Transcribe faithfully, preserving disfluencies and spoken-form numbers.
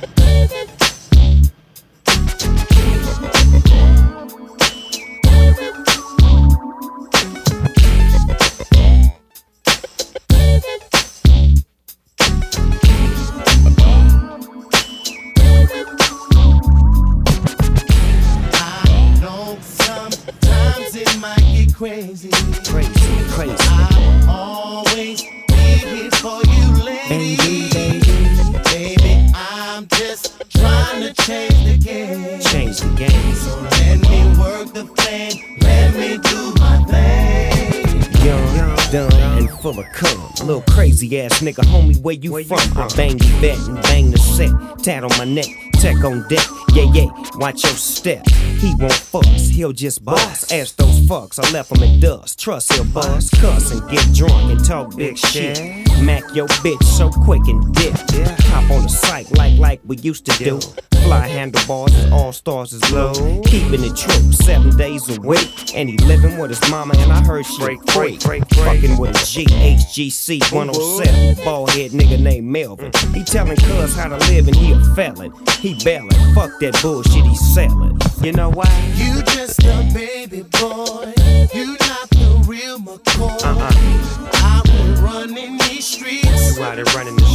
Crazy, crazy, crazy. I'll always be here for you, lady. Baby, baby, baby, I'm just trying to change the game. Change the game. So let me work the thing, let me do my thing. Young, dumb, and full of cum. Little crazy ass nigga, homie, where you, where from? you from? I bang the vet and bang the set. Tat on my neck, tech on deck. Yeah, yeah, watch your step. He won't fuss, he'll just boss. Ask those fucks, I left him in dust. Trust he'll bust, cuss and get drunk and talk big shit. Mac your bitch so quick and dip. Hop on the site like like we used to do. Fly handlebars as all stars is low. Keeping it true, seven days a week. And he living with his mama and I heard she break, break, break, fucking with a G, H G C one oh seven. Bald head nigga named Melvin. He telling cuz how to live and he a felon. He bailing, fuck that bullshit he's selling. You know why? You just a baby boy. You not the real McCoy. Uh-uh. I've been running these streets. You out here running the